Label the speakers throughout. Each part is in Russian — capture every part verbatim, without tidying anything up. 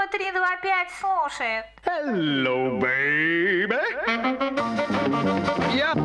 Speaker 1: служба три два пять слушает.
Speaker 2: Hello, baby. Я...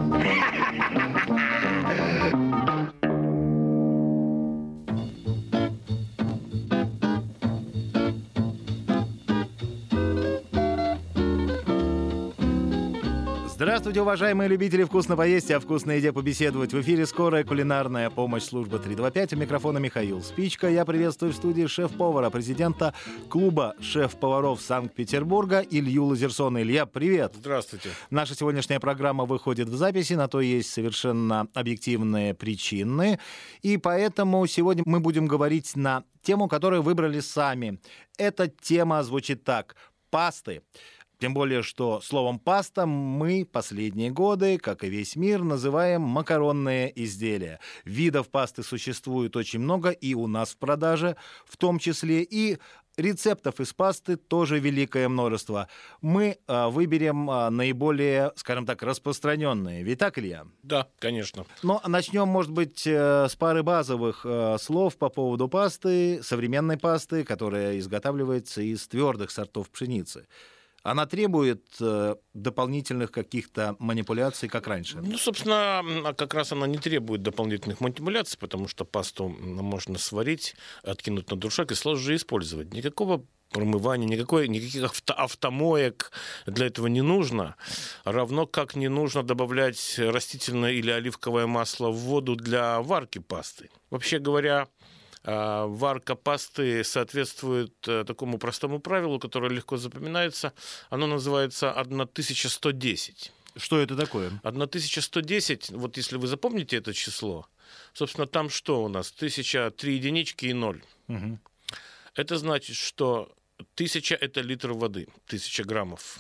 Speaker 3: Здравствуйте, уважаемые любители вкусно поесть, а вкусной еде побеседовать. В эфире скорая кулинарная помощь службы три два пять. У микрофона Михаил Спичка. Я приветствую в студии шеф-повара, президента клуба шеф-поваров Санкт-Петербурга Илью Лазерсона. Илья, привет.
Speaker 4: Здравствуйте.
Speaker 3: Наша сегодняшняя программа выходит в записи, на то есть совершенно объективные причины. И поэтому сегодня мы будем говорить на тему, которую выбрали сами. Эта тема звучит так: пасты. Тем более, что словом «паста» мы последние годы, как и весь мир, называем макаронные изделия. Видов пасты существует очень много, и у нас в продаже в том числе, и рецептов из пасты тоже великое множество. Мы а, выберем а, наиболее, скажем так, распространенные. Ведь так, Илья?
Speaker 4: Да, конечно.
Speaker 3: Но начнем, может быть, э, с пары базовых э, слов по поводу пасты, современной пасты, которая изготавливается из твердых сортов пшеницы. Она требует э, дополнительных каких-то манипуляций, как раньше?
Speaker 4: Ну, собственно, как раз она не требует дополнительных манипуляций, потому что пасту можно сварить, откинуть на дуршак и сразу же использовать. Никакого промывания, никакой, никаких авто, автомоек для этого не нужно. Равно как не нужно добавлять растительное или оливковое масло в воду для варки пасты. Вообще говоря, варка пасты соответствует такому простому правилу, которое легко запоминается. Оно называется тысяча сто десять.
Speaker 3: Что это такое?
Speaker 4: тысяча сто десять, вот если вы запомните это число, собственно, там что у нас? Тысяча, три единички и ноль.
Speaker 3: Угу.
Speaker 4: Это значит, что тысяча – это литр воды, тысяча граммов.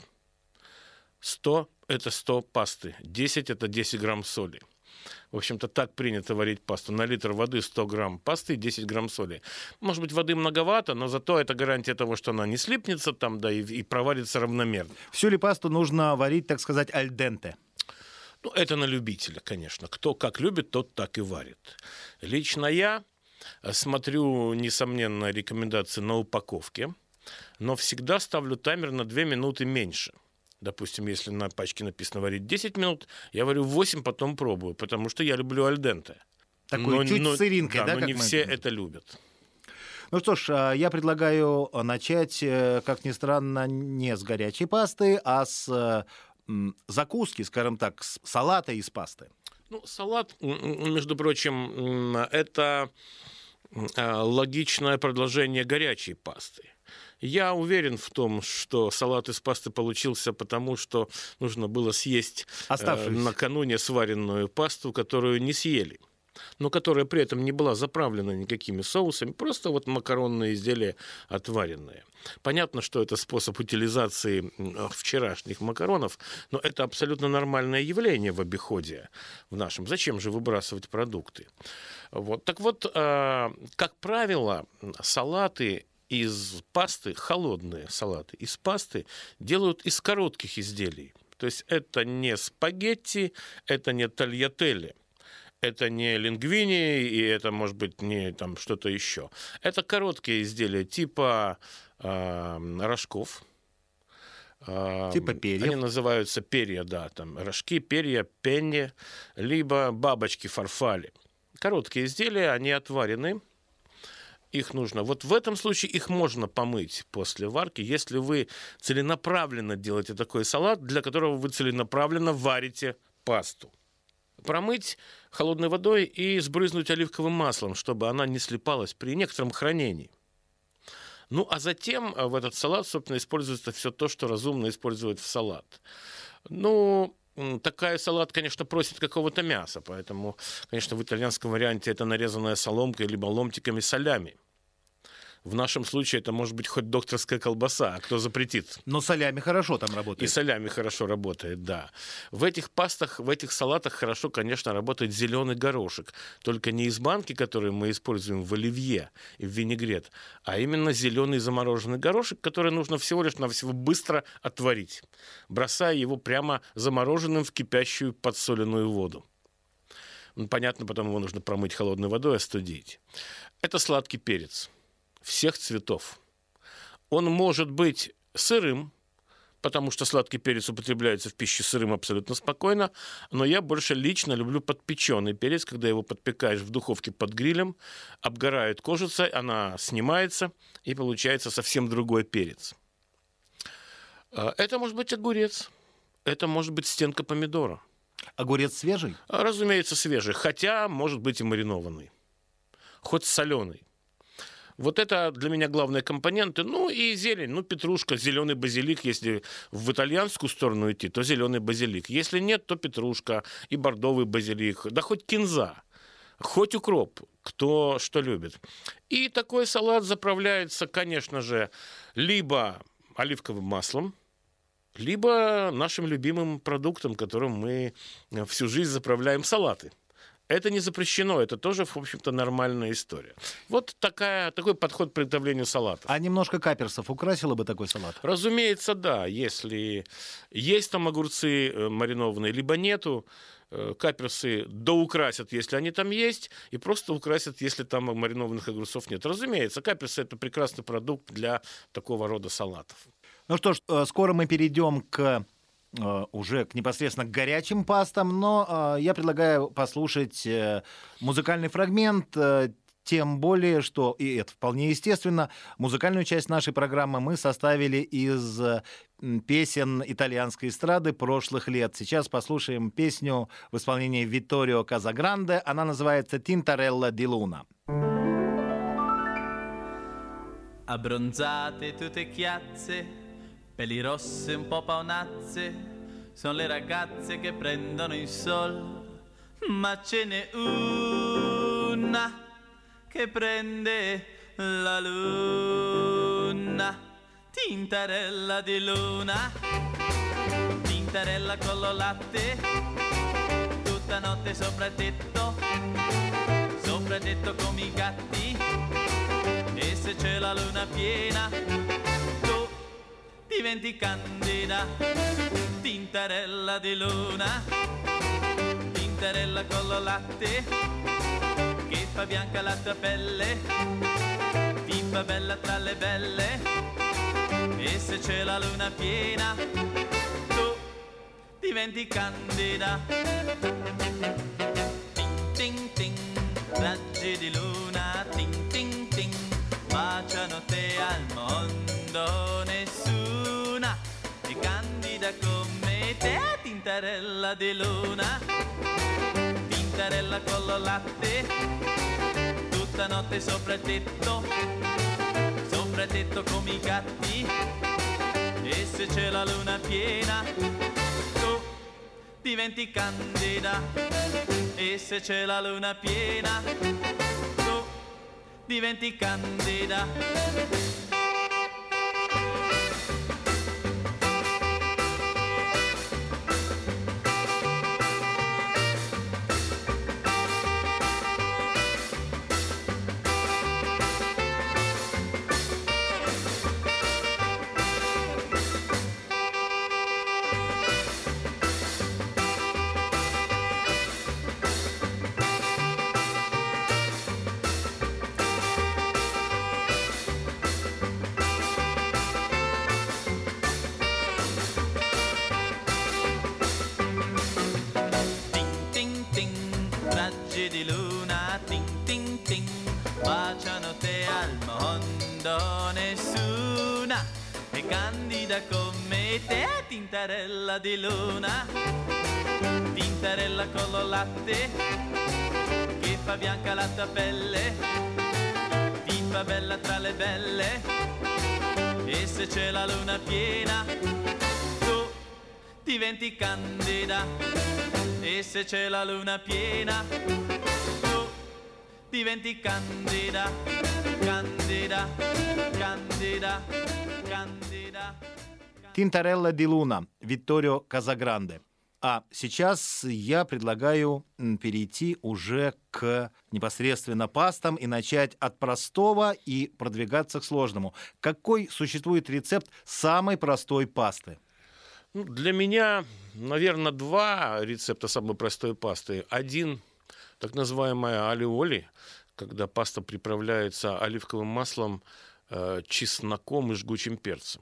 Speaker 4: сто – это сто пасты, десять – это десять грамм соли. В общем-то, так принято варить пасту. На литр воды сто грамм пасты и десять грамм соли. Может быть, воды многовато, но зато это гарантия того, что она не слипнется там, да, и, и проварится равномерно.
Speaker 3: Всю ли пасту нужно варить, так сказать, аль денте?
Speaker 4: Ну, это на любителя, конечно. Кто как любит, тот так и варит. Лично я смотрю, несомненно, рекомендации на упаковке, но всегда ставлю таймер на две минуты меньше. Допустим, если на пачке написано варить десять минут, я варю восемь, потом пробую, потому что я люблю аль денте.
Speaker 3: Такой
Speaker 4: но,
Speaker 3: чуть
Speaker 4: но,
Speaker 3: с сыринкой,
Speaker 4: да?
Speaker 3: да?
Speaker 4: но
Speaker 3: как
Speaker 4: не
Speaker 3: мы
Speaker 4: все
Speaker 3: это...
Speaker 4: это любят.
Speaker 3: Ну что ж, я предлагаю начать, как ни странно, не с горячей пасты, а с закуски, скажем так, с салата из пасты.
Speaker 4: Ну, салат, между прочим, это логичное продолжение горячей пасты. Я уверен в том, что салат из пасты получился потому, что нужно было съесть э, накануне сваренную пасту, которую не съели, но которая при этом не была заправлена никакими соусами, просто вот макаронные изделия отваренные. Понятно, что это способ утилизации вчерашних макаронов, но это абсолютно нормальное явление в обиходе в нашем. Зачем же выбрасывать продукты? Вот. Так вот, э, как правило, салаты из пасты, холодные салаты из пасты делают из коротких изделий. То есть это не спагетти, это не тальятелли, это не лингвини, и это, может быть, не там что-то еще. Это короткие изделия типа э, рожков. Э,
Speaker 3: типа перьев.
Speaker 4: Они называются перья, да, там рожки, перья, пенни, либо бабочки фарфали. Короткие изделия, они отварены. Их нужно. Вот в этом случае их можно помыть после варки, если вы целенаправленно делаете такой салат, для которого вы целенаправленно варите пасту. Промыть холодной водой и сбрызнуть оливковым маслом, чтобы она не слипалась при некотором хранении. Ну, а затем в этот салат, собственно, используется все то, что разумно использовать в салат. Ну, такая салат, конечно, просит какого-то мяса, поэтому, конечно, в итальянском варианте это нарезанная соломкой либо ломтиками солями. В нашем случае это может быть хоть докторская колбаса, а кто запретит?
Speaker 3: Но солями хорошо там работает.
Speaker 4: И солями хорошо работает, да. В этих пастах, в этих салатах хорошо, конечно, работает зеленый горошек. Только не из банки, который мы используем в оливье и в винегрет, а именно зеленый замороженный горошек, который нужно всего лишь навсего быстро отварить, бросая его прямо замороженным в кипящую подсоленную воду. Ну, понятно, потому его нужно промыть холодной водой и остудить. Это сладкий перец всех цветов. Он может быть сырым, потому что сладкий перец употребляется в пище сырым абсолютно спокойно, но я больше лично люблю подпеченный перец, когда его подпекаешь в духовке под грилем, обгорает кожица, она снимается, и получается совсем другой перец. Это может быть огурец, это может быть стенка помидора.
Speaker 3: Огурец свежий?
Speaker 4: Разумеется, свежий, хотя может быть и маринованный, хоть соленый. Вот это для меня главные компоненты. Ну и зелень, ну петрушка, зеленый базилик. Если в итальянскую сторону идти, то зеленый базилик. Если нет, то петрушка и бордовый базилик. Да хоть кинза, хоть укроп, кто что любит. И такой салат заправляется, конечно же, либо оливковым маслом, либо нашим любимым продуктом, которым мы всю жизнь заправляем салаты. Это не запрещено, это тоже, в общем-то, нормальная история. Вот такая, такой подход к приготовлению салата.
Speaker 3: А немножко каперсов украсило бы такой салат?
Speaker 4: Разумеется, да. Если есть там огурцы маринованные, либо нету, каперсы доукрасят, если они там есть, и просто украсят, если там маринованных огурцов нет. Разумеется, каперсы — это прекрасный продукт для такого рода салатов.
Speaker 3: Ну что ж, скоро мы перейдем к... уже к непосредственно к горячим пастам, но э, я предлагаю послушать э, музыкальный фрагмент, э, тем более, что, и это вполне естественно, музыкальную часть нашей программы мы составили из э, песен итальянской эстрады прошлых лет. Сейчас послушаем песню в исполнении Витторио Казагранде, она называется «Tintarella di Luna».
Speaker 5: Abbronzate tutte chiazze, peli rossi un po' paonazze, sono le ragazze che prendono il sol, ma ce n'è una che prende la luna. Tintarella di luna, tintarella con lo latte, tutta notte sopra il tetto, sopra il tetto come i gatti, e se c'è la luna piena diventi candida. Tintarella di luna, tintarella con lo latte, che fa bianca la tua pelle, ti fa bella tra le belle, e se c'è la luna piena tu diventi candida. Ting ting ting, raggi di luna, ting ting ting, baciano te al mondo, nessuna è candida come te. Tintarella di luna, tintarella con lo latte, tutta notte sopra il tetto, sopra il tetto come i gatti, e se c'è la luna piena tu diventi candida, e se c'è la luna piena tu diventi candida. Di luna, ting ting ting, baciano te al mondo, nessuna è candida come te. Tintarella di luna, tintarella con lo latte, che fa bianca la tua pelle, ti fa bella tra le belle, e se c'è la luna piena tu diventi candida, e se c'è la luna piena tu diventi candida, candida, candida, candida.
Speaker 3: Tintarella di Luna, Витторио Казагранде. А сейчас я предлагаю перейти уже к непосредственно пастам и начать от простого и продвигаться к сложному. Какой существует рецепт самой простой пасты?
Speaker 4: Ну, для меня, наверное, два рецепта самой простой пасты. Один, так называемая алиоли, когда паста приправляется оливковым маслом э, чесноком и жгучим перцем.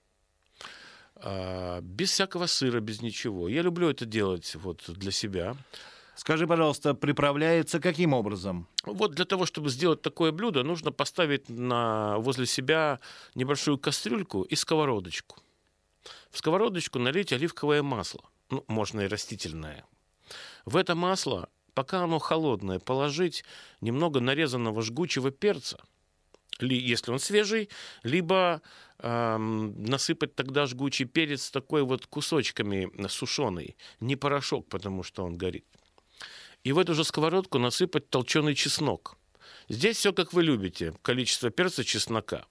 Speaker 4: Э, без всякого сыра, без ничего. Я люблю это делать вот для себя.
Speaker 3: Скажи, пожалуйста, приправляется каким образом?
Speaker 4: Вот для того, чтобы сделать такое блюдо, нужно поставить на, возле себя небольшую кастрюльку и сковородочку. В сковородочку налить оливковое масло, ну, можно и растительное. В это масло, пока оно холодное, положить немного нарезанного жгучего перца, ли, если он свежий, либо э, насыпать тогда жгучий перец такой вот кусочками сушеный, не порошок, потому что он горит. И в эту же сковородку насыпать толченый чеснок. Здесь все, как вы любите, количество перца, чеснока.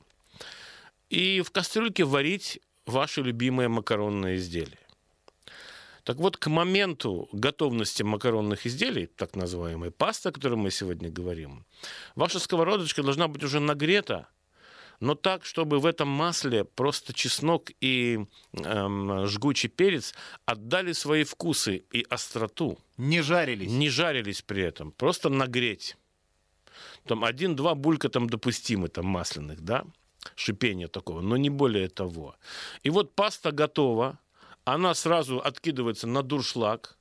Speaker 4: И в кастрюльке варить ваши любимые макаронные изделия. Так вот, к моменту готовности макаронных изделий, так называемой пасты, о которой мы сегодня говорим, ваша сковородочка должна быть уже нагрета, но так, чтобы в этом масле просто чеснок и эм, жгучий перец отдали свои вкусы и остроту.
Speaker 3: Не жарились.
Speaker 4: Не жарились при этом, просто нагреть. Там один-два булька там допустимы, там масляных, да, шипение такого, но не более того. И вот паста готова, она сразу откидывается на дуршлаг,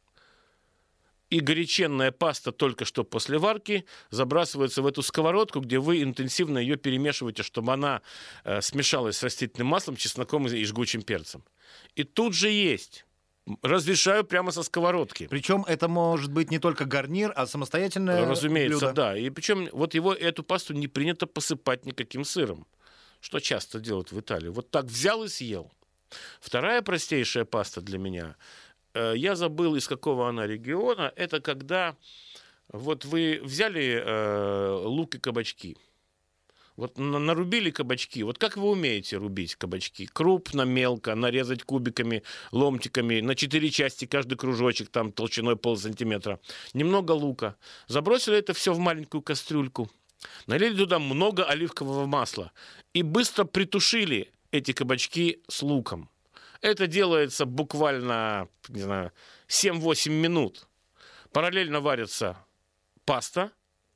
Speaker 4: и горяченная паста только что после варки забрасывается в эту сковородку, где вы интенсивно ее перемешиваете, чтобы она э, смешалась с растительным маслом, чесноком и жгучим перцем. И тут же есть. Развешаю прямо со сковородки.
Speaker 3: Причем это может быть не только гарнир, а самостоятельное
Speaker 4: Разумеется,
Speaker 3: блюдо.
Speaker 4: да. И причем вот его, эту пасту не принято посыпать никаким сыром, что часто делают в Италии. Вот так взял и съел. Вторая простейшая паста для меня, э, я забыл, из какого она региона, это когда вот вы взяли э, лук и кабачки, вот нарубили кабачки. Вот как вы умеете рубить кабачки? Крупно, мелко, нарезать кубиками, ломтиками, на четыре части каждый кружочек, там толщиной полсантиметра. Немного лука. Забросили это все в маленькую кастрюльку. Налили туда много оливкового масла. И быстро притушили эти кабачки с луком. Это делается буквально, не знаю, семь-восемь минут. Параллельно варится паста.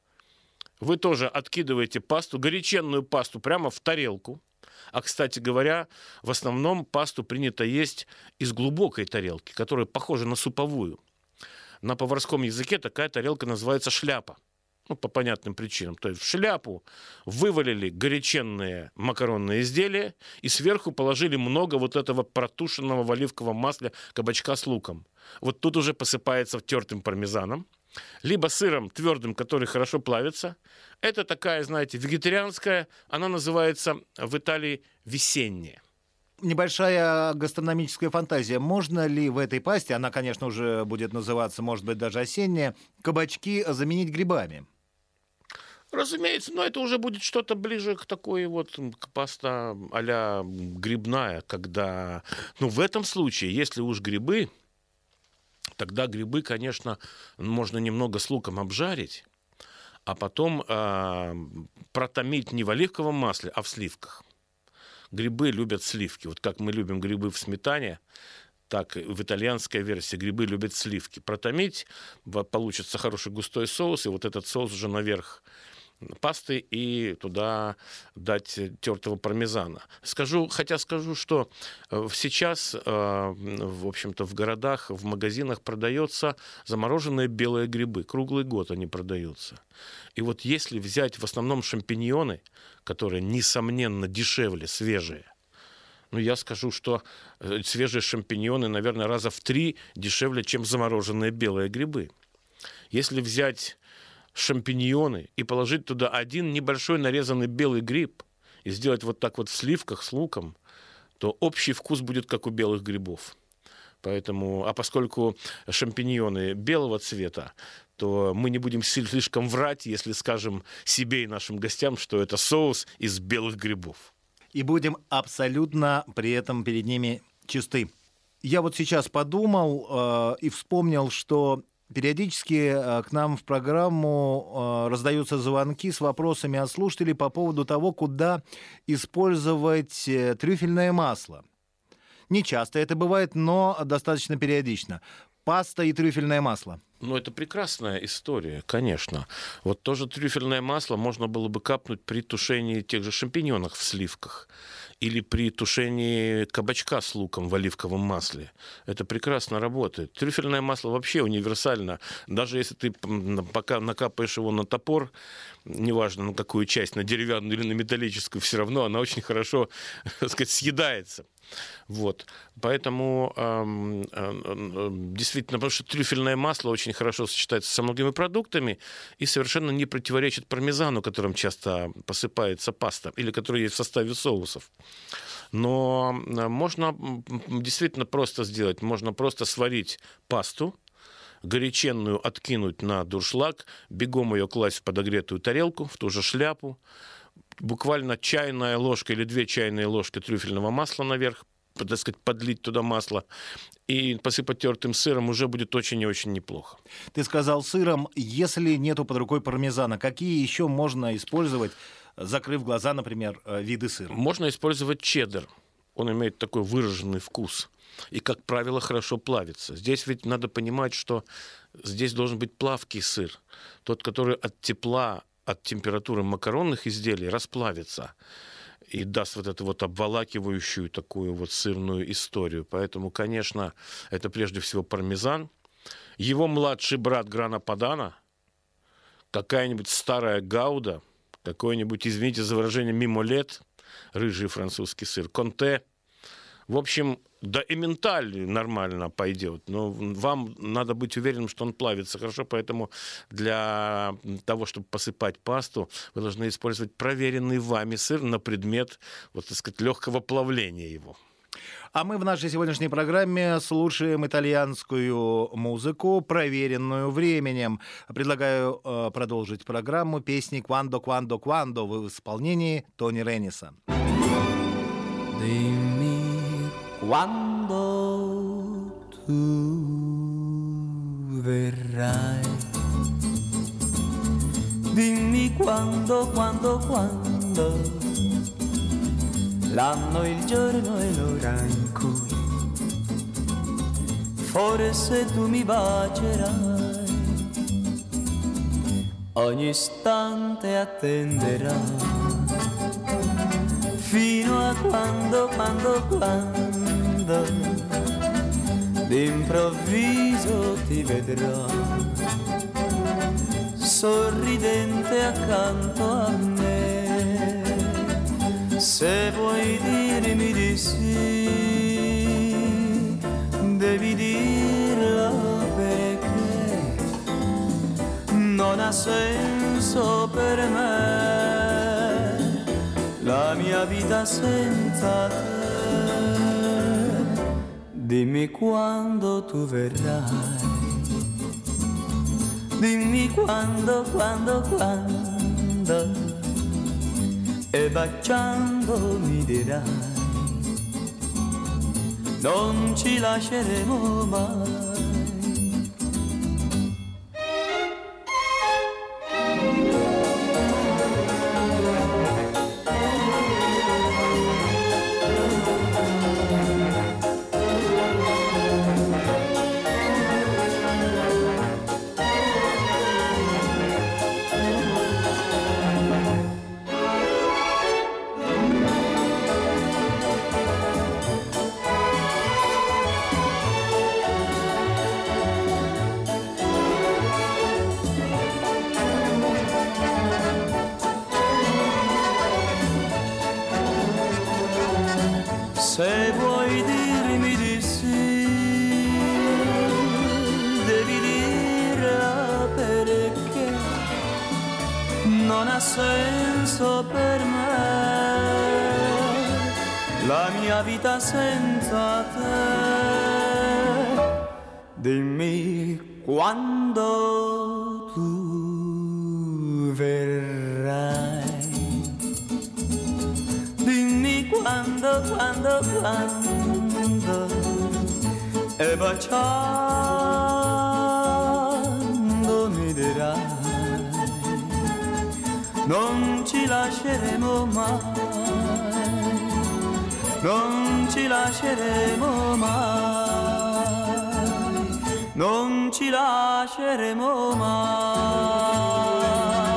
Speaker 4: Вы тоже откидываете пасту, горяченную пасту, прямо в тарелку. А, кстати говоря, в основном пасту принято есть из глубокой тарелки, которая похожа на суповую. На поварском языке такая тарелка называется шляпа. Ну, по понятным причинам. То есть в шляпу вывалили горяченные макаронные изделия и сверху положили много вот этого протушенного в оливковом масле кабачка с луком. Вот тут уже посыпается тертым пармезаном, либо сыром твердым, который хорошо плавится. Это такая, знаете, вегетарианская, она называется в Италии весенняя.
Speaker 3: Небольшая гастрономическая фантазия. Можно ли в этой пасте, она, конечно, уже будет называться, может быть, даже осенняя, кабачки заменить грибами?
Speaker 4: Разумеется, но это уже будет что-то ближе к такой вот к паста а-ля грибная, когда... Ну, в этом случае, если уж грибы, тогда грибы, конечно, можно немного с луком обжарить, а потом э, протомить не в оливковом масле, а в сливках. Грибы любят сливки. Вот как мы любим грибы в сметане, так в итальянской версии грибы любят сливки. Протомить, получится хороший густой соус, и вот этот соус уже наверх пасты и туда дать тертого пармезана. Скажу, хотя скажу, что сейчас, в общем-то, в городах, в магазинах продается замороженные белые грибы. Круглый год они продаются. И вот если взять в основном шампиньоны, которые, несомненно, дешевле, свежие, ну, я скажу, что свежие шампиньоны, наверное, раза в три дешевле, чем замороженные белые грибы. Если взять шампиньоны и положить туда один небольшой нарезанный белый гриб и сделать вот так вот в сливках с луком, то общий вкус будет как у белых грибов. Поэтому, а поскольку шампиньоны белого цвета, то мы не будем слишком врать, если скажем себе и нашим гостям, что это соус из белых грибов.
Speaker 3: И будем абсолютно при этом перед ними чисты. Я вот сейчас подумал э, и вспомнил, что периодически к нам в программу раздаются звонки с вопросами от слушателей по поводу того, куда использовать трюфельное масло. Не часто это бывает, но достаточно периодично. Паста и трюфельное масло.
Speaker 4: Ну, это прекрасная история, конечно. Вот тоже трюфельное масло можно было бы капнуть при тушении тех же шампиньонов в сливках или при тушении кабачка с луком в оливковом масле. Это прекрасно работает. Трюфельное масло вообще универсально. Даже если ты пока накапаешь его на топор, неважно на какую часть, на деревянную или на металлическую, все равно она очень хорошо, так сказать, съедается. Вот. Поэтому э, э, действительно, потому что трюфельное масло очень хорошо сочетается со многими продуктами и совершенно не противоречит пармезану, которым часто посыпается паста, или который есть в составе соусов. Но можно действительно просто сделать. Можно просто сварить пасту, горяченную откинуть на дуршлаг, бегом ее класть в подогретую тарелку, в ту же шляпу, буквально чайная ложка или две чайные ложки трюфельного масла наверх, так сказать, подлить туда масло и посыпать тертым сыром, уже будет очень и очень неплохо.
Speaker 3: Ты сказал сыром. Если нету под рукой пармезана, какие еще можно использовать, закрыв глаза, например, виды сыра?
Speaker 4: Можно использовать чеддер. Он имеет такой выраженный вкус. И, как правило, хорошо плавится. Здесь ведь надо понимать, что здесь должен быть плавкий сыр. Тот, который от тепла, от температуры макаронных изделий расплавится и даст вот эту вот обволакивающую такую вот сырную историю. Поэтому, конечно, это прежде всего пармезан. Его младший брат Грана Падано, какая-нибудь старая гауда, какой-нибудь, извините за выражение, мимолет, рыжий французский сыр, конте. В общем, да и менталь нормально пойдет, но вам надо быть уверенным, что он плавится хорошо, поэтому для того, чтобы посыпать пасту, вы должны использовать проверенный вами сыр на предмет, вот, так сказать, легкого плавления его.
Speaker 3: А мы в нашей сегодняшней программе слушаем итальянскую музыку, проверенную временем. Предлагаю э, продолжить программу песни «Quando, quando, quando» в исполнении Тони Ренниса.
Speaker 6: Dimmi quando tu verrai. Dimmi quando, quando, quando. L'anno, il giorno e l'ora in cui forse tu mi bacerai. Ogni istante attenderai fino a quando, quando, quando d'improvviso ti vedrò sorridente accanto a me. Se vuoi dirmi di sì, devi dirlo perché non ha senso per me la mia vita senza te. Dimmi quando tu verrai, dimmi quando, quando, quando, e baciando mi dirai non ci lasceremo mai. Se vuoi dirmi di sì, devi dirla perché non ha senso per me la mia vita senza te. Dimmi quando tu verrai. Dimmi quando, quando, quando, e baciando mi dirai non ci lasceremo mai, non ci lasceremo mai. non ci lasceremo mai.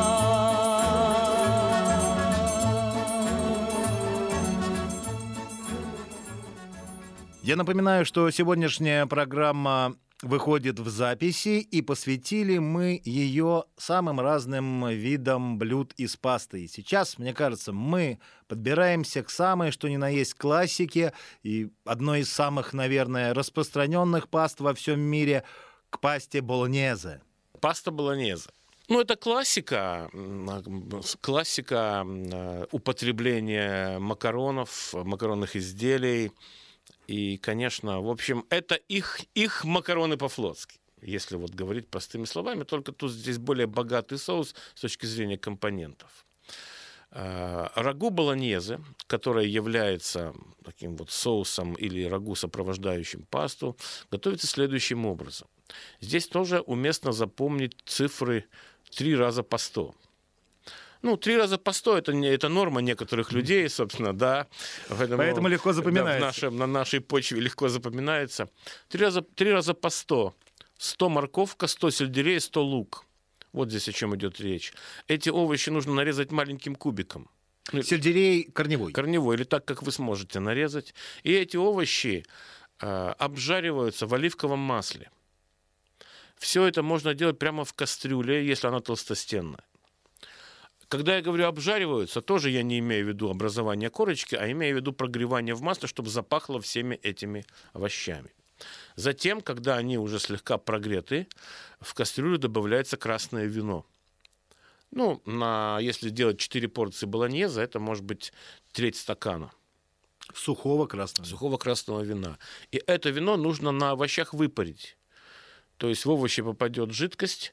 Speaker 3: Я напоминаю, что сегодняшняя программа выходит в записи, и посвятили мы ее самым разным видам блюд из пасты. И сейчас, мне кажется, мы подбираемся к самой, что ни на есть, классике, и одной из самых, наверное, распространенных паст во всем мире, к пасте болоньезе.
Speaker 4: Паста болоньезе. Ну, это классика, классика употребления макаронов, макаронных изделий. И, конечно, в общем, это их, их макароны по-флотски. Если вот говорить простыми словами, только тут здесь более богатый соус с точки зрения компонентов. Рагу болоньезе, которое является таким вот соусом или рагу, сопровождающим пасту, готовится следующим образом. Здесь тоже уместно запомнить цифры три раза по сто. Ну, три раза по сто это, это норма некоторых людей, собственно, да.
Speaker 3: Поэтому, Поэтому легко запоминается.
Speaker 4: Да, в нашем, на нашей почве легко запоминается. Три раза, три раза по сто. сто морковка, сто сельдерей, сто лук. Вот здесь о чем идет речь. Эти овощи нужно нарезать маленьким кубиком.
Speaker 3: Сельдерей корневой.
Speaker 4: Корневой, или так, как вы сможете нарезать. И эти овощи э, обжариваются в оливковом масле. Все это можно делать прямо в кастрюле, если она толстостенная. Когда я говорю обжариваются, тоже я не имею в виду образование корочки, а имею в виду прогревание в масле, чтобы запахло всеми этими овощами. Затем, когда они уже слегка прогреты, в кастрюлю добавляется красное вино. Ну, на, если делать четыре порции болоньезе, это может быть треть стакана.
Speaker 3: Сухого красного.
Speaker 4: Сухого красного вина. И это вино нужно на овощах выпарить. То есть в овощи попадет жидкость,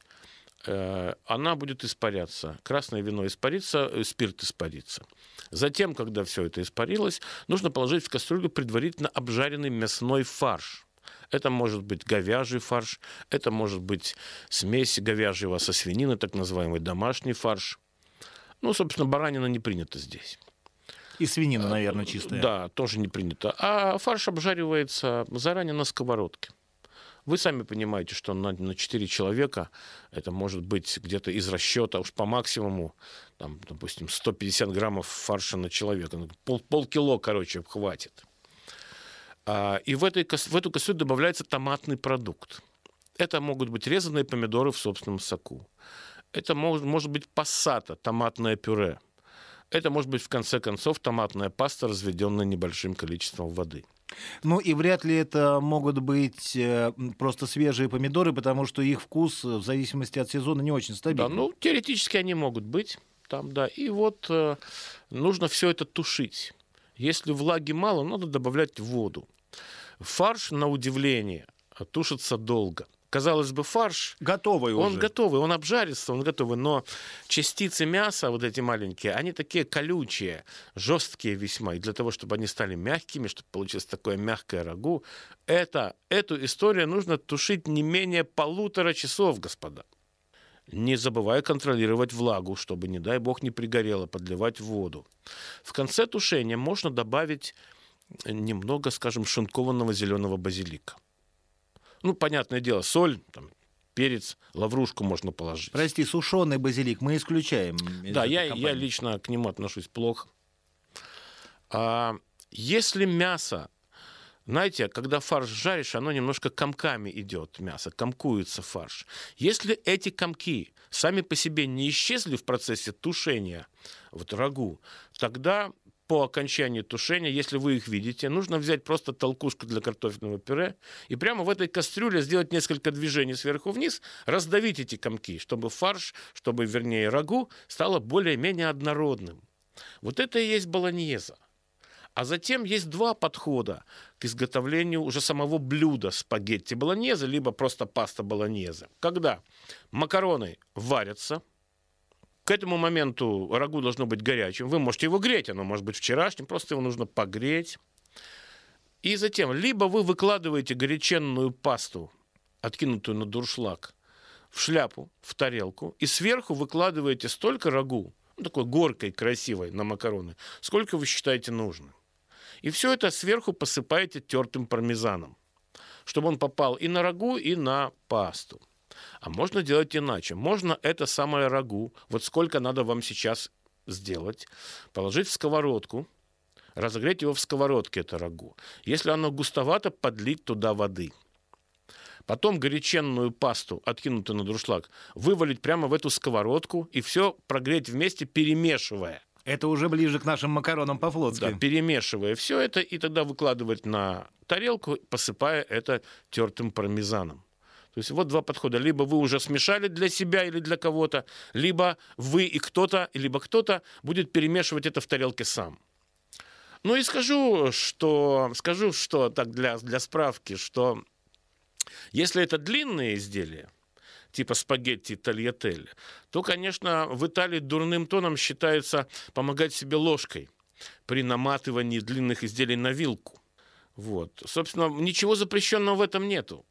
Speaker 4: она будет испаряться. Красное вино испарится, спирт испарится. Затем, когда все это испарилось, нужно положить в кастрюлю предварительно обжаренный мясной фарш. Это может быть говяжий фарш, это может быть смесь говяжьего со свининой, так называемый домашний фарш. Ну, собственно, баранина не принята здесь.
Speaker 3: И свинина, наверное, чистая.
Speaker 4: Да, тоже не принято. А фарш обжаривается заранее на сковородке. Вы сами понимаете, что на, на четыре человека это может быть где-то из расчета, уж по максимуму, там, допустим, сто пятьдесят граммов фарша на человека. Пол, полкило, короче, хватит. А, и в, этой, в эту кастрюлю добавляется томатный продукт. Это могут быть резаные помидоры в собственном соку. Это может, может быть пассата, томатное пюре. Это может быть, в конце концов, томатная паста, разведенная небольшим количеством воды.
Speaker 3: Ну и вряд ли это могут быть просто свежие помидоры, потому что их вкус в зависимости от сезона не очень стабильный.
Speaker 4: Да, ну теоретически они могут быть там, да. И вот э, нужно все это тушить. Если влаги мало, надо добавлять воду. Фарш, на удивление, тушится долго. Казалось бы, фарш...
Speaker 3: Готовый уже.
Speaker 4: Он готовый, он обжарится, он готовый. Но частицы мяса, вот эти маленькие, они такие колючие, жесткие весьма. И для того, чтобы они стали мягкими, чтобы получилось такое мягкое рагу, это, эту историю нужно тушить не менее полутора часов, господа. Не забывая контролировать влагу, чтобы, не дай бог, не пригорело, подливать воду. В конце тушения можно добавить немного, скажем, шинкованного зеленого базилика. Ну, понятное дело, соль, там, перец, лаврушку можно положить.
Speaker 3: Прости, сушеный базилик мы исключаем.
Speaker 4: Да, я, я лично к нему отношусь плохо. А, если мясо, знаете, когда фарш жаришь, оно немножко комками идет, мясо, комкуется фарш. Если эти комки сами по себе не исчезли в процессе тушения вот, рагу, тогда... По окончании тушения, если вы их видите, нужно взять просто толкушку для картофельного пюре и прямо в этой кастрюле сделать несколько движений сверху вниз, раздавить эти комки, чтобы фарш, чтобы, вернее, рагу стало более-менее однородным. Вот это и есть болоньезе. А затем есть два подхода к изготовлению уже самого блюда спагетти болоньезе, либо просто паста болоньезе. Когда макароны варятся, к этому моменту рагу должно быть горячим. Вы можете его греть, оно может быть вчерашним, просто его нужно погреть. И затем, либо вы выкладываете горяченную пасту, откинутую на дуршлаг, в шляпу, в тарелку, и сверху выкладываете столько рагу, ну, такой горкой красивой на макароны, сколько вы считаете нужным. И все это сверху посыпаете тертым пармезаном. чтобы он попал и на рагу, и на пасту. А можно делать иначе. Можно это самое рагу, вот сколько надо вам сейчас сделать, положить в сковородку, разогреть его в сковородке, это рагу. Если оно густовато, подлить туда воды. Потом горяченную пасту, откинутую на дуршлаг, вывалить прямо в эту сковородку и все прогреть вместе, перемешивая.
Speaker 3: Это уже ближе к нашим макаронам по-флотски.
Speaker 4: Да, перемешивая все это, и тогда выкладывать на тарелку, посыпая это тертым пармезаном. То есть вот два подхода. Либо вы уже смешали для себя или для кого-то, либо вы и кто-то, либо кто-то будет перемешивать это в тарелке сам. Ну и скажу, что, скажу, что так для, для справки, что если это длинные изделия, типа спагетти тальятель, то, конечно, в Италии дурным тоном считается помогать себе ложкой при наматывании длинных изделий на вилку. Вот. Собственно, ничего запрещенного в этом нету.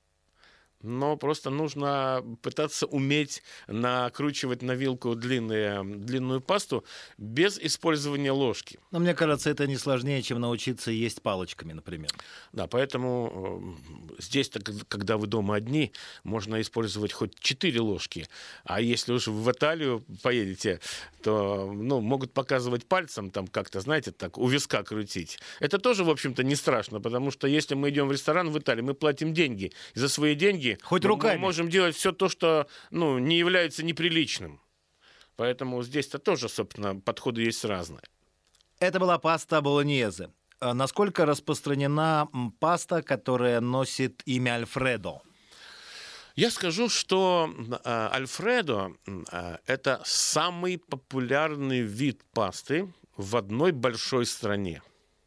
Speaker 4: Но просто нужно пытаться уметь накручивать на вилку длинные, длинную пасту без использования ложки.
Speaker 3: Но мне кажется, это не сложнее, чем научиться есть палочками, например.
Speaker 4: Да, поэтому здесь-то, когда вы дома одни, можно использовать хоть четыре ложки. А если уж в Италию поедете, то ну, могут показывать пальцем, там как-то, знаете, так у виска крутить. Это тоже, в общем-то, не страшно, потому что если мы идем в ресторан в Италии, мы платим деньги. И за свои деньги
Speaker 3: хоть
Speaker 4: мы,
Speaker 3: руками.
Speaker 4: мы можем делать все то, что ну, не является неприличным. Поэтому здесь-то тоже, собственно, подходы есть разные.
Speaker 3: Это была паста болоньезе. Насколько распространена паста, которая носит имя Альфредо?
Speaker 4: Я скажу, что э, Альфредо э, – это самый популярный вид пасты в одной большой стране,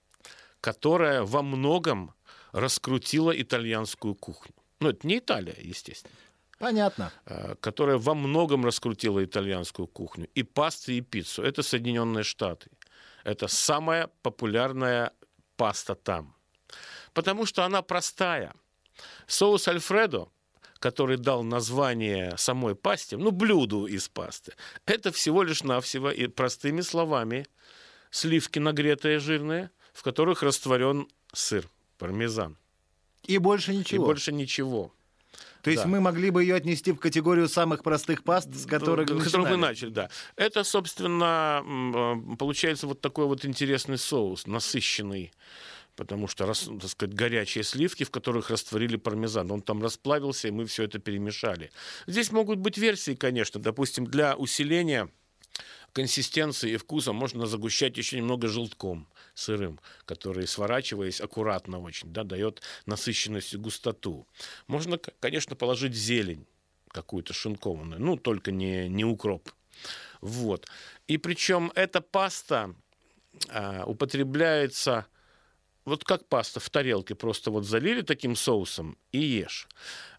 Speaker 4: которая во многом раскрутила итальянскую кухню. Ну, это не Италия, естественно.
Speaker 3: Понятно.
Speaker 4: Э, которая во многом раскрутила итальянскую кухню. И пасту, и пиццу. Это Соединенные Штаты. Это самая популярная паста там. Потому что она простая. Соус Альфредо, который дал название самой пасте, ну, блюду из пасты, это всего лишь навсего и простыми словами сливки нагретые жирные, в которых растворен сыр, пармезан.
Speaker 3: И больше ничего.
Speaker 4: И больше ничего.
Speaker 3: То есть
Speaker 4: да.
Speaker 3: мы могли бы ее отнести в категорию самых простых паст, с которых
Speaker 4: мы начали. начали, да. Это, собственно, получается вот такой вот интересный соус, насыщенный, потому что, так сказать, горячие сливки, в которых растворили пармезан. Он там расплавился, и мы все это перемешали. Здесь могут быть версии, конечно. Допустим, для усиления консистенции и вкуса можно загущать еще немного желтком сырым, который, сворачиваясь аккуратно очень, да, дает насыщенность и густоту. Можно, конечно, положить зелень какую-то шинкованную, ну, только не, не укроп. Вот. И причем эта паста а, употребляется вот как паста в тарелке, просто вот залили таким соусом и ешь.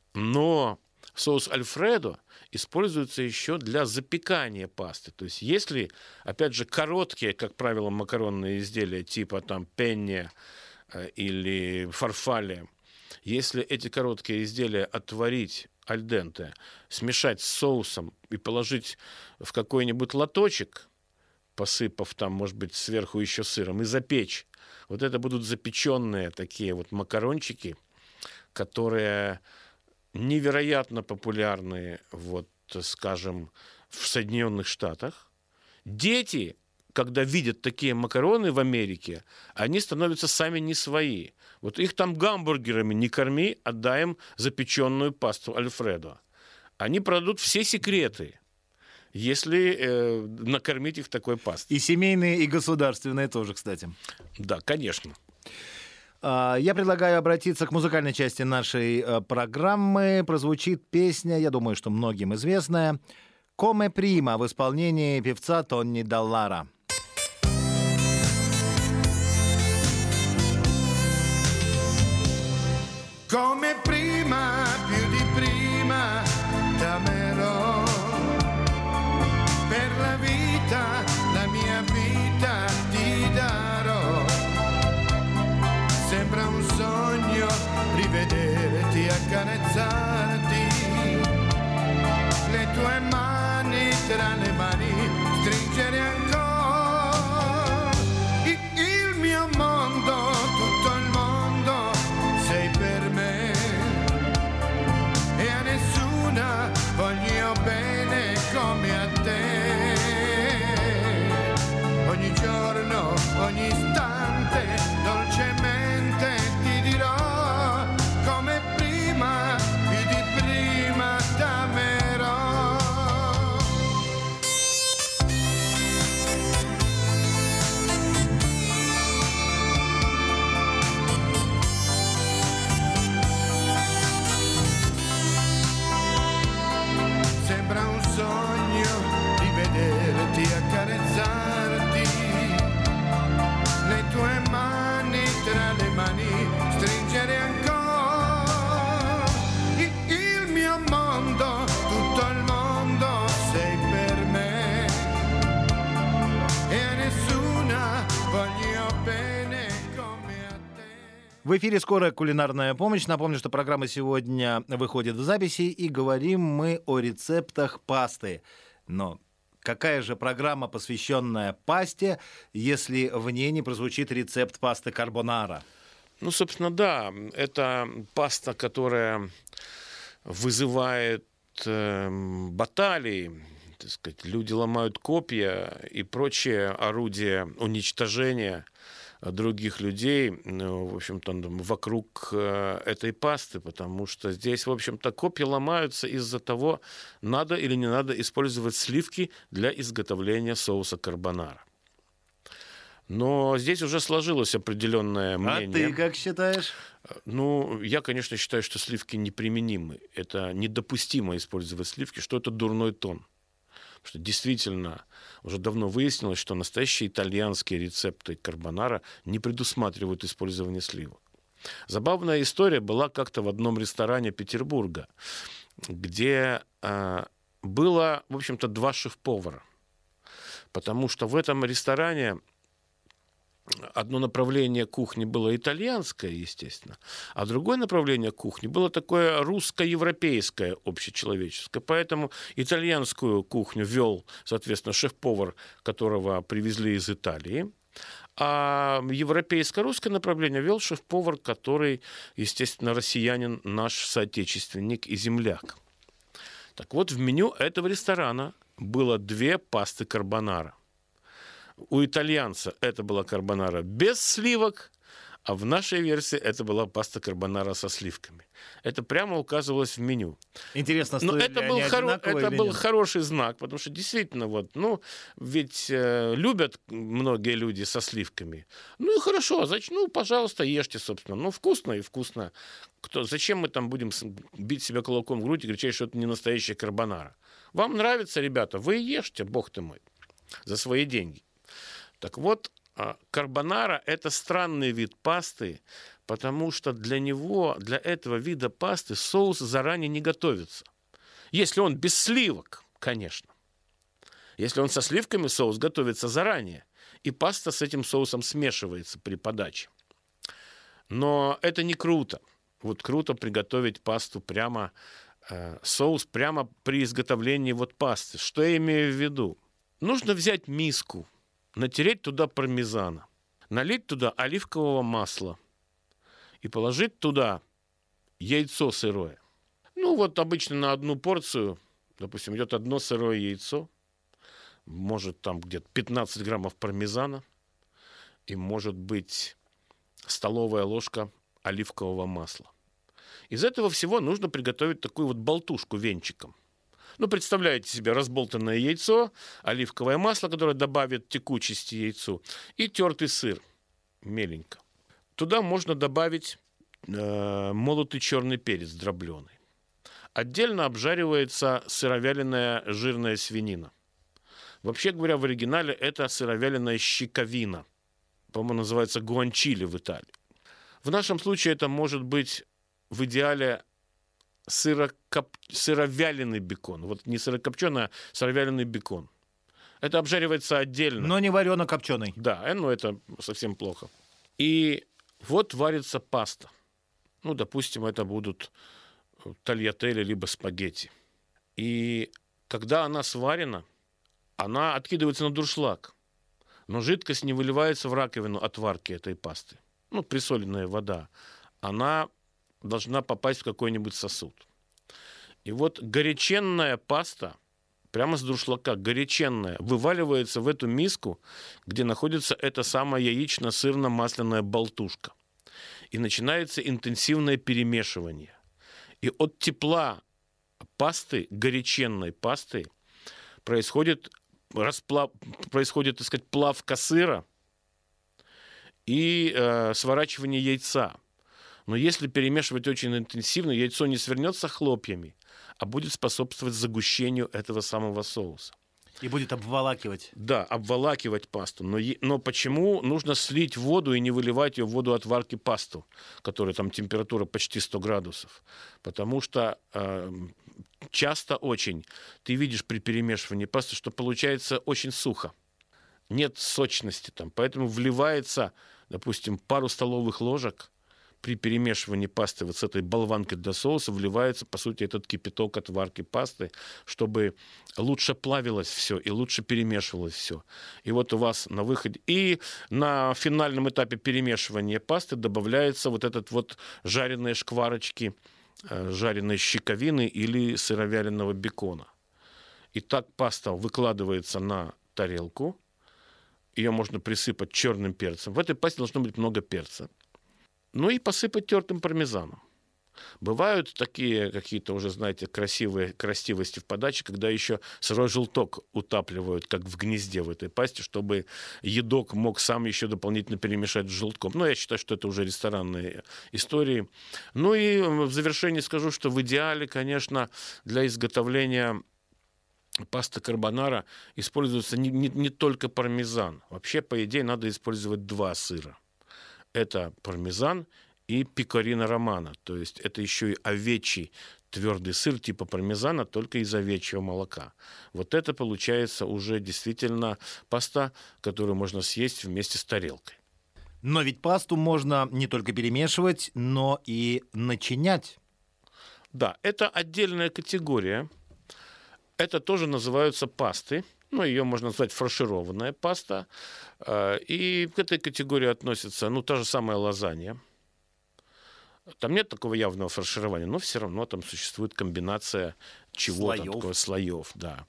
Speaker 4: Но соус Альфредо используется еще для запекания пасты. То есть если, опять же, короткие, как правило, макаронные изделия типа там пенне э, или фарфале, если эти короткие изделия отварить аль денте, смешать с соусом и положить в какой-нибудь лоточек, посыпав там, может быть, сверху еще сыром, и запечь, вот это будут запеченные такие вот макарончики, которые невероятно популярны, вот, скажем, в Соединенных Штатах. Дети, когда видят такие макароны в Америке, они становятся сами не свои. Вот их там гамбургерами не корми, а дай им запеченную пасту Альфредо. Они продадут все секреты, если э, накормить их такой пастой.
Speaker 3: И семейные, и государственные тоже, кстати.
Speaker 4: Да, конечно.
Speaker 3: Я предлагаю обратиться к музыкальной части нашей программы. Прозвучит песня, я думаю, что многим известная, «Come prima» в исполнении певца Тони Даллара.
Speaker 7: Come prima, più di prima, t'amerò. Per la vita, la mia vita ti darò. Sembra un sogno rivederti, accarezzarti, le tue mani tra le mani stringere ancora. Il mio mondo, tutto il mondo sei per me. voglio bene come a te.
Speaker 3: В эфире «Скорая кулинарная помощь». Напомню, что программа сегодня выходит в записи, и говорим мы о рецептах пасты. Но какая же программа, посвященная пасте, если в ней не прозвучит рецепт пасты карбонара?
Speaker 4: Ну, собственно, да, это паста, которая вызывает э, баталии, так сказать, люди ломают копья и прочие орудия уничтожения других людей, ну, в общем-то, вокруг э, этой пасты, потому что здесь, в общем-то, копья ломаются из-за того, надо или не надо использовать сливки для изготовления соуса карбонара. Но здесь уже сложилось определенное мнение.
Speaker 3: А ты как считаешь?
Speaker 4: Ну, я, конечно, считаю, что сливки неприменимы. Это недопустимо использовать сливки, что это дурной тон. Потому что действительно уже давно выяснилось, что настоящие итальянские рецепты карбонара не предусматривают использование сливок. Забавная история была как-то в одном ресторане Петербурга, где э, было, в общем-то, два шеф-повара. Потому что в этом ресторане одно направление кухни было итальянское, естественно, а другое направление кухни было такое русско-европейское, общечеловеческое. Поэтому итальянскую кухню вел, соответственно, шеф-повар, которого привезли из Италии, а европейско-русское направление вел шеф-повар, который, естественно, россиянин, наш соотечественник и земляк. Так вот, в меню этого ресторана было две пасты карбонара. У итальянца это была карбонара без сливок, а в нашей версии это была паста карбонара со сливками. Это прямо указывалось в меню.
Speaker 3: Интересно,
Speaker 4: Но
Speaker 3: стоят
Speaker 4: это
Speaker 3: ли
Speaker 4: был,
Speaker 3: они
Speaker 4: хоро-
Speaker 3: одинаково
Speaker 4: это
Speaker 3: или
Speaker 4: был
Speaker 3: нет?
Speaker 4: хороший знак, потому что действительно, вот, ну, ведь э, любят многие люди со сливками. Ну и хорошо, значит, ну, пожалуйста, ешьте, собственно. Ну, вкусно и вкусно. Кто, зачем мы там будем бить себя кулаком в грудь и кричать, что это не настоящая карбонара? Вам нравится, ребята, вы ешьте, бог ты мой, за свои деньги. Так вот, карбонара – это странный вид пасты, потому что для него, для этого вида пасты соус заранее не готовится. Если он без сливок, конечно. Если он со сливками, соус готовится заранее, и паста с этим соусом смешивается при подаче. Но это не круто. Вот круто приготовить пасту прямо, э, соус прямо при изготовлении вот пасты. Что я имею в виду? Нужно взять миску, натереть туда пармезана, налить туда оливкового масла и положить туда яйцо сырое. Ну вот обычно на одну порцию, допустим, идет одно сырое яйцо, может там где-то пятнадцать граммов пармезана и может быть столовая ложка оливкового масла. Из этого всего нужно приготовить такую вот болтушку венчиком. Ну, представляете себе разболтанное яйцо, оливковое масло, которое добавит текучести яйцу, и тертый сыр меленько. Туда можно добавить э, молотый черный перец дробленый. Отдельно обжаривается сыровяленая жирная свинина. Вообще говоря, в оригинале это сыровяленая щековина. По-моему, называется гуанчили в Италии. В нашем случае это может быть в идеале сырокоп... сыровяленый бекон. Вот не сырокопченый, а сыровяленый бекон. Это обжаривается отдельно.
Speaker 3: Но не варено-копченый.
Speaker 4: Да, ну это совсем плохо. И вот варится паста. Ну, допустим, это будут тальятели либо спагетти. И когда она сварена, она откидывается на дуршлаг. Но жидкость не выливается в раковину от варки этой пасты. Ну, присоленная вода. Она должна попасть в какой-нибудь сосуд. И вот горяченная паста, прямо с дуршлака, горяченная, вываливается в эту миску, где находится эта самая яично-сырно-масляная болтушка. И начинается интенсивное перемешивание. И от тепла пасты, горяченной пасты, происходит, расплав, происходит, так сказать, плавка сыра и э, сворачивание яйца. Но если перемешивать очень интенсивно, яйцо не свернется хлопьями, а будет способствовать загущению этого самого соуса.
Speaker 3: И будет обволакивать.
Speaker 4: Да, обволакивать пасту. Но, но почему нужно слить воду и не выливать ее в воду от варки пасту, которая там температура почти сто градусов? Потому что э, часто очень ты видишь при перемешивании пасты, что получается очень сухо. нет сочности там. Поэтому вливается, допустим, пару столовых ложек при перемешивании пасты вот с этой болванкой для соуса, вливается, по сути, этот кипяток от варки пасты, чтобы лучше плавилось все и лучше перемешивалось все. И вот у вас на выходе... И на финальном этапе перемешивания пасты добавляются вот этот вот жареные шкварочки, жареные щековины или сыровяленого бекона. И так паста выкладывается на тарелку. Ее можно присыпать черным перцем. В этой пасте должно быть много перца. Ну и посыпать тертым пармезаном. Бывают такие какие-то уже, знаете, красивые красивости в подаче, когда еще сырой желток утапливают, как в гнезде в этой пасте, чтобы едок мог сам еще дополнительно перемешать с желтком. Но я считаю, что это уже ресторанные истории. Ну и в завершении скажу, что в идеале, конечно, для изготовления пасты карбонара используется не, не, не только пармезан. Вообще, по идее, надо использовать два сыра. Это пармезан и пекорино романо. То есть это еще и овечий твердый сыр типа пармезана, только из овечьего молока. Вот это получается уже действительно паста, которую можно съесть вместе с тарелкой.
Speaker 3: Но ведь пасту можно не только перемешивать, но и начинять.
Speaker 4: Да, это отдельная категория. Это тоже называются пасты. Ну, ее можно назвать фаршированная паста. И к этой категории относится, ну, та же самая лазанья. Там нет такого явного фарширования, но все равно там существует комбинация чего-то, слоев. Такого, слоев, да.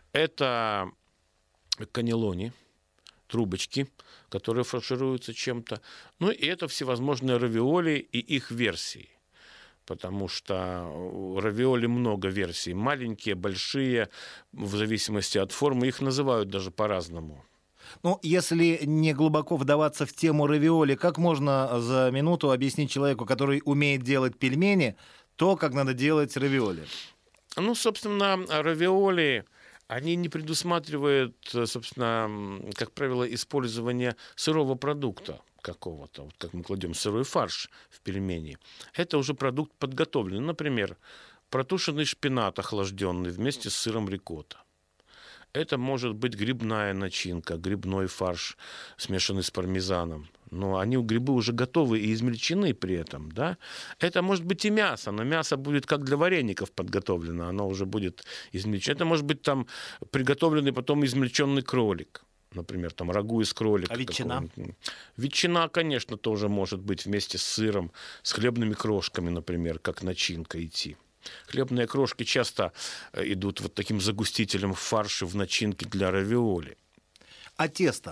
Speaker 4: Это каннелони, трубочки, которые фаршируются чем-то. Ну, и это всевозможные равиоли и их версии. Потому что у равиоли много версий. Маленькие, большие, в зависимости от формы. Их называют даже по-разному.
Speaker 3: Ну, если не глубоко вдаваться в тему равиоли, как можно за минуту объяснить человеку, который умеет делать пельмени, то, как надо делать равиоли?
Speaker 4: Ну, собственно, равиоли, они не предусматривают, собственно, как правило, использование сырого продукта какого-то, вот как мы кладем сырой фарш в пельмени. Это уже продукт подготовленный. Например, протушенный шпинат охлажденный вместе с сыром рикотта. Это может быть грибная начинка, грибной фарш, смешанный с пармезаном. Но они, грибы уже готовы и измельчены при этом. Да? Это может быть и мясо, но мясо будет как для вареников подготовлено, оно уже будет измельчено. Это может быть там приготовленный потом измельченный кролик. Например, там рагу из кролика.
Speaker 3: А ветчина?
Speaker 4: Ветчина, конечно, тоже может быть вместе с сыром, с хлебными крошками, например, как начинка идти. Хлебные крошки часто идут вот таким загустителем в фарше, в начинке для равиоли.
Speaker 3: А тесто?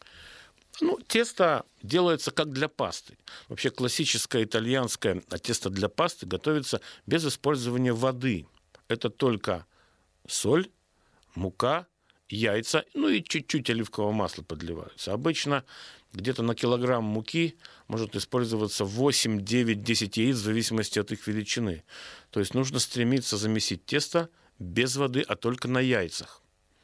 Speaker 4: Ну, тесто делается как для пасты. Вообще классическое итальянское тесто для пасты готовится без использования воды. Это только соль, мука, яйца, ну и чуть-чуть оливкового масла подливаются. Обычно где-то на килограмм муки может использоваться восемь, девять, десять яиц в зависимости от их величины. То есть нужно стремиться замесить тесто без воды, а только на яйцах.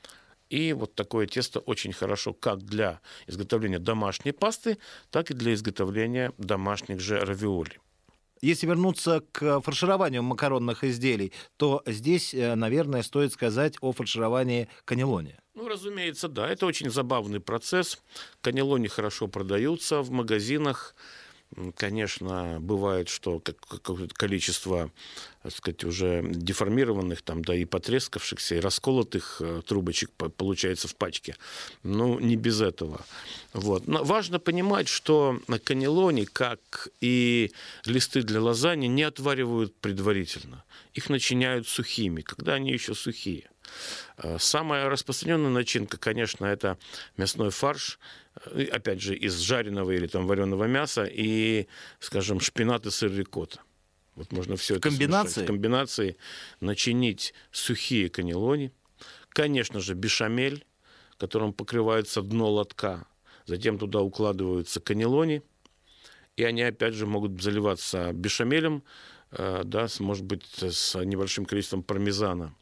Speaker 4: И вот такое тесто очень хорошо как для изготовления домашней пасты, так и для изготовления домашних же равиоли.
Speaker 3: Если вернуться к фаршированию макаронных изделий, то здесь, наверное, стоит сказать о фаршировании каннелони.
Speaker 4: Ну, разумеется, да. Это очень забавный процесс. Каннелони хорошо продаются в магазинах. Конечно, бывает, что какое-то количество, так сказать, уже деформированных, там, да, и потрескавшихся, и расколотых трубочек получается в пачке. Ну, не без этого. Вот. Но важно понимать, что каннелони, как и листы для лазаньи, не отваривают предварительно. Их начиняют сухими, когда они еще сухие. Самая распространенная начинка, конечно, это мясной фарш, опять же, из жареного или там вареного мяса и, скажем, шпинат и сыр рикотта. Вот можно все это смешать. В комбинации начинить сухие каннелони, конечно же, бешамель, которым покрывается дно лотка, затем туда укладываются каннелони, и они, опять же, могут заливаться бешамелем, да, может быть, с небольшим количеством пармезана.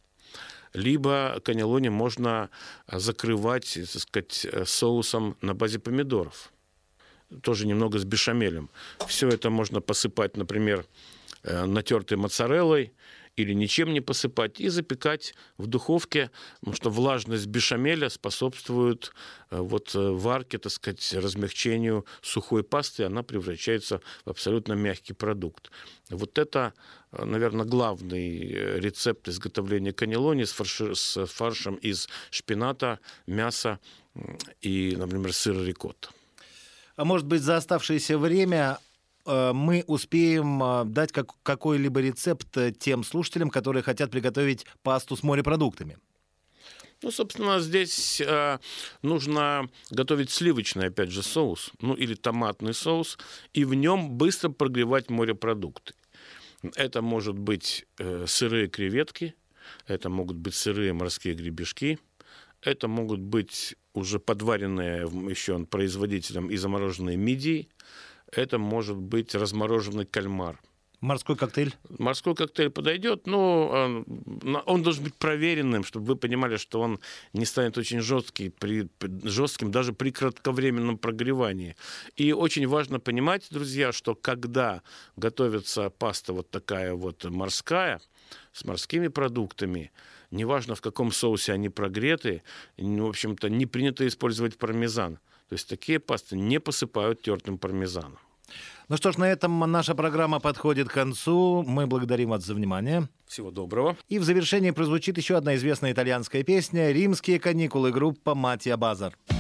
Speaker 4: Либо каннелони можно закрывать, так сказать, соусом на базе помидоров. Тоже немного с бешамелем. Все это можно посыпать, например, натертой моцареллой или ничем не посыпать, и запекать в духовке, потому что влажность бешамеля способствует вот варке, так сказать, размягчению сухой пасты, она превращается в абсолютно мягкий продукт. Вот это, наверное, главный рецепт изготовления каннелони с, фарши, с фаршем из шпината, мяса и, например, сыра рикотта.
Speaker 3: А может быть, за оставшееся время мы успеем дать как, какой-либо рецепт тем слушателям, которые хотят приготовить пасту с морепродуктами?
Speaker 4: Ну, собственно, здесь э, нужно готовить сливочный, опять же, соус, ну, или томатный соус, и в нем быстро прогревать морепродукты. Это может быть э, сырые креветки, это могут быть сырые морские гребешки, это могут быть уже подваренные еще производителем и замороженные мидии, это может быть размороженный кальмар.
Speaker 3: Морской коктейль?
Speaker 4: Морской коктейль подойдет, но он должен быть проверенным, чтобы вы понимали, что он не станет очень жесткий, при, жестким даже при кратковременном прогревании. И очень важно понимать, друзья, что когда готовится паста вот такая вот морская, с морскими продуктами, неважно в каком соусе они прогреты, в общем-то, не принято использовать пармезан. То есть такие пасты не посыпают тертым пармезаном.
Speaker 3: Ну что ж, на этом наша программа подходит к концу. Мы благодарим вас за внимание.
Speaker 4: Всего доброго.
Speaker 3: И в завершении прозвучит еще одна известная итальянская песня «Римские каникулы», группа «Матья Базар».